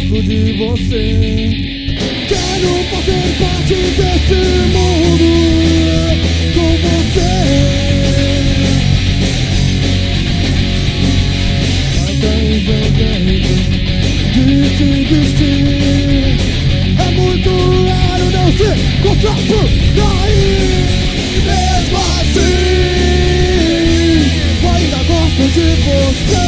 gosto de você. Quero fazer parte desse mundo com você. Até o jeito de se vestir é muito raro não se encontrar por aí. Mesmo assim, ainda gosto de você.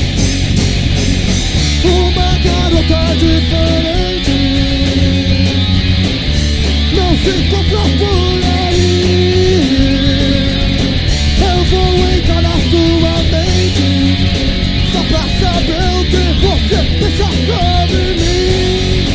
Uma garota diferente não se encontra por aí. Eu vou encarar sua mente só pra saber o que você pensa sobre mim.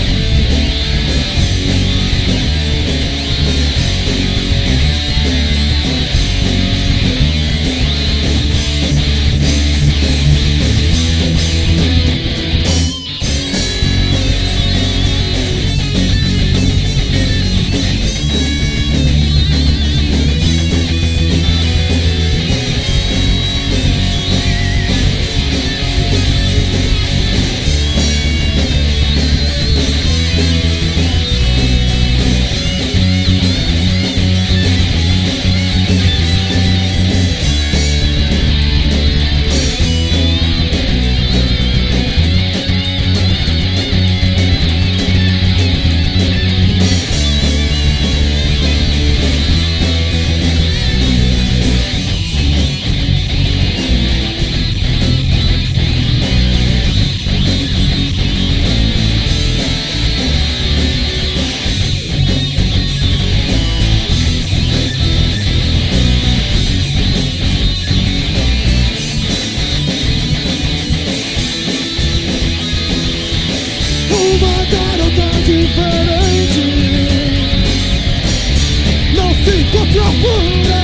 Uma garota diferente não se encontra por aí.